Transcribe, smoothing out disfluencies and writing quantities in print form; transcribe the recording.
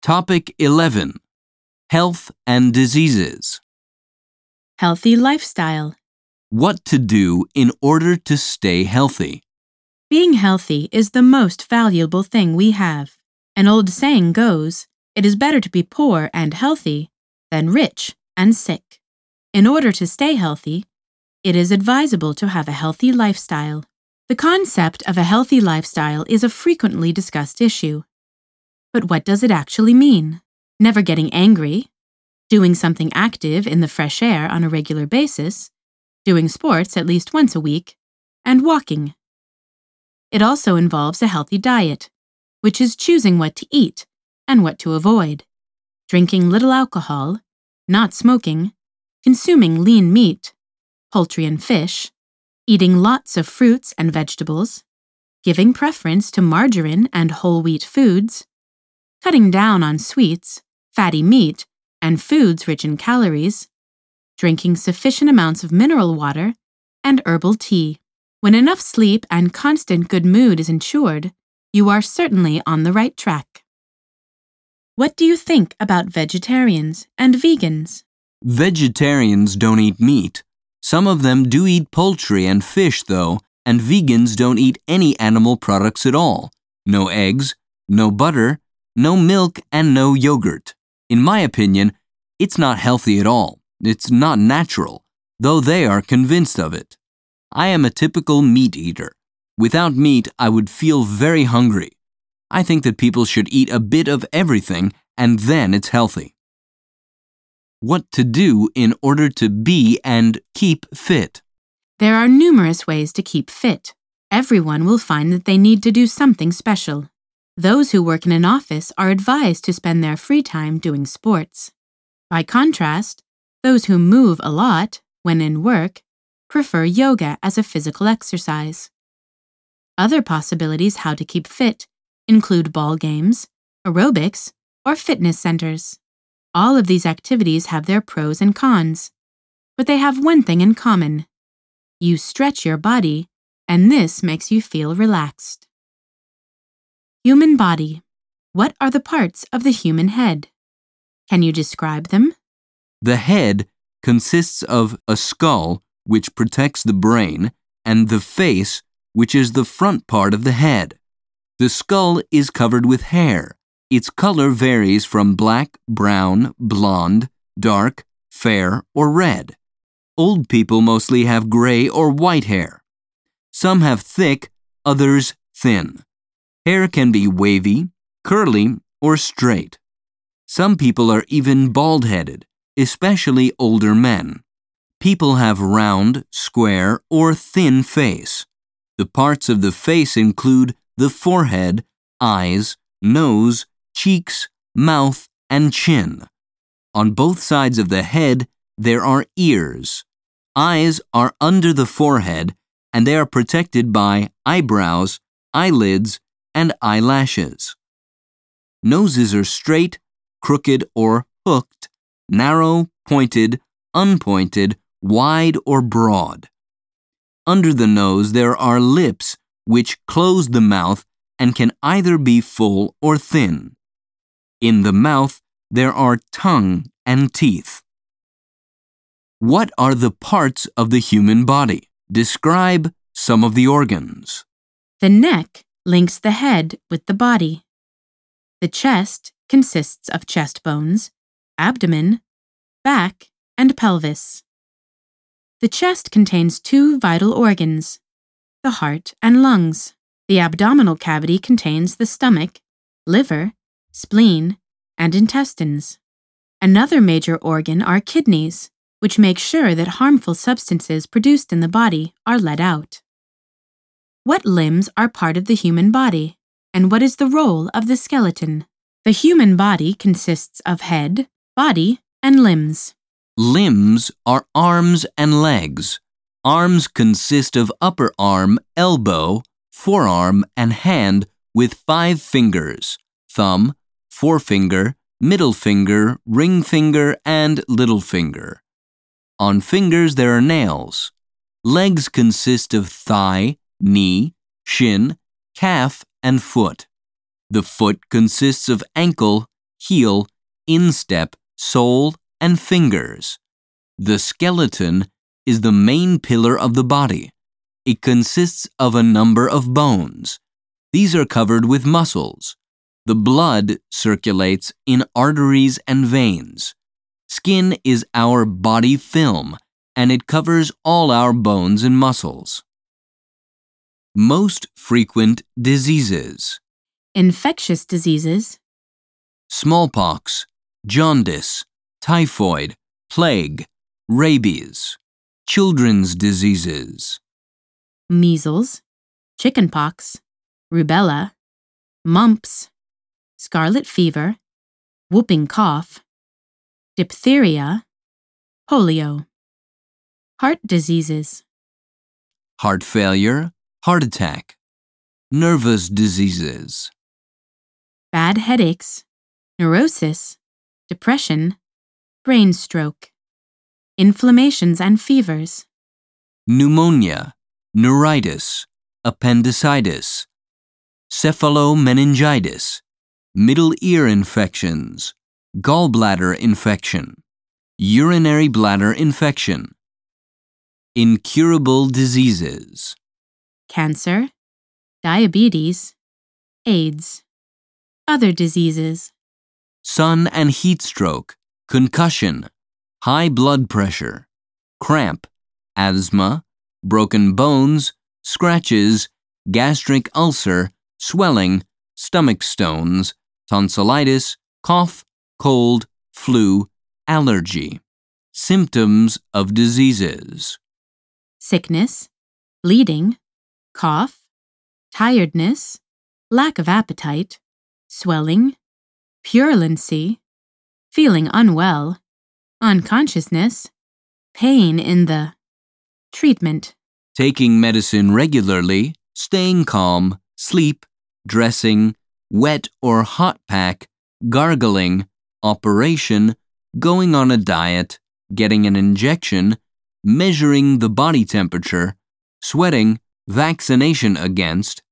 Topic 11. Health and diseases. Healthy lifestyle. What to do in order to stay healthy. Being healthy is the most valuable thing we have. An old saying goes, "It is better to be poor and healthy than rich and sick." In order to stay healthy, it is advisable to have a healthy lifestyle. The concept of a healthy lifestyle is a frequently discussed issue. But what does it actually mean? Never getting angry, doing something active in the fresh air on a regular basis, doing sports at least once a week, and walking. It also involves a healthy diet, which is choosing what to eat and what to avoid, drinking little alcohol, not smoking, consuming lean meat, poultry and fish, eating lots of fruits and vegetables, giving preference to margarine and whole wheat foods, cutting down on sweets, fatty meat, and foods rich in calories, drinking sufficient amounts of mineral water, and herbal tea. When enough sleep and constant good mood is ensured, you are certainly on the right track. What do you think about vegetarians and vegans? Vegetarians don't eat meat. Some of them do eat poultry and fish, though, and vegans don't eat any animal products at all. No eggs, no butter, no milk, and no yogurt. In my opinion, it's not healthy at all. It's not natural, though they are convinced of it. I am a typical meat eater. Without meat, I would feel very hungry. I think that people should eat a bit of everything, and then it's healthy. What to do in order to be and keep fit. There are numerous ways to keep fit. Everyone will find that they need to do something special. Those who work in an office are advised to spend their free time doing sports. By contrast, those who move a lot when in work prefer yoga as a physical exercise. Other possibilities how to keep fit include ball games, aerobics, or fitness centers. All of these activities have their pros and cons, but they have one thing in common. You stretch your body, and this makes you feel relaxed. Human body. What are the parts of the human head? Can you describe them? The head consists of a skull, which protects the brain, and the face, which is the front part of the head. The skull is covered with hair. Its color varies from black, brown, blonde, dark, fair, or red. Old people mostly have gray or white hair. Some have thick, others thin. Hair can be wavy, curly, or straight. Some people are even bald-headed, especially older men. People have round, square, or thin face. The parts of the face include the forehead, eyes, nose, cheeks, mouth, and chin. On both sides of the head, there are ears. Eyes are under the forehead, and they are protected by eyebrows, eyelids, and eyelashes. Noses are straight, crooked, or hooked, narrow, pointed, unpointed, wide, or broad. Under the nose there are lips, which close the mouth and can either be full or thin. In the mouth there are tongue and teeth. What are the parts of the human body? Describe some of the organs. The neck links the head with the body. The chest consists of chest bones, abdomen, back, and pelvis. The chest contains two vital organs, the heart and lungs. The abdominal cavity contains the stomach, liver, spleen, and intestines. Another major organ are kidneys, which make sure that harmful substances produced in the body are let out. What limbs are part of the human body, and what is the role of the skeleton? The human body consists of head, body, and limbs. Limbs are arms and legs. Arms consist of upper arm, elbow, forearm, and hand with 5 fingers: thumb, forefinger, middle finger, ring finger, and little finger. On fingers there are nails. Legs consist of thigh, knee, shin, calf, and foot. The foot consists of ankle, heel, instep, sole, and fingers. The skeleton is the main pillar of the body. It consists of a number of bones. These are covered with muscles. The blood circulates in arteries and veins. Skin is our body film, and it covers all our bones and muscles. Most frequent diseases: Infectious diseases, smallpox, jaundice, typhoid, plague, rabies. Children's diseases: measles, chickenpox, rubella, mumps, scarlet fever, whooping cough, diphtheria, polio. Heart diseases: heart failure, heart attack. Nervous diseases: bad headaches, neurosis, depression, brain stroke. Inflammations and fevers: pneumonia, neuritis, appendicitis, cephalomeningitis, middle ear infections, gallbladder infection, urinary bladder infection. Incurable diseases: cancer, diabetes, AIDS. Other diseases: sun and heat stroke, concussion, high blood pressure, cramp, asthma, broken bones, scratches, gastric ulcer, swelling, stomach stones, tonsillitis, cough, cold, flu, allergy. Symptoms of diseases: sickness, bleeding, cough, tiredness, lack of appetite, swelling, purulency, feeling unwell, unconsciousness, pain in the treatment. taking medicine regularly, staying calm, sleep, dressing, wet or hot pack, gargling, operation, going on a diet, getting an injection, measuring the body temperature, sweating, vaccination against,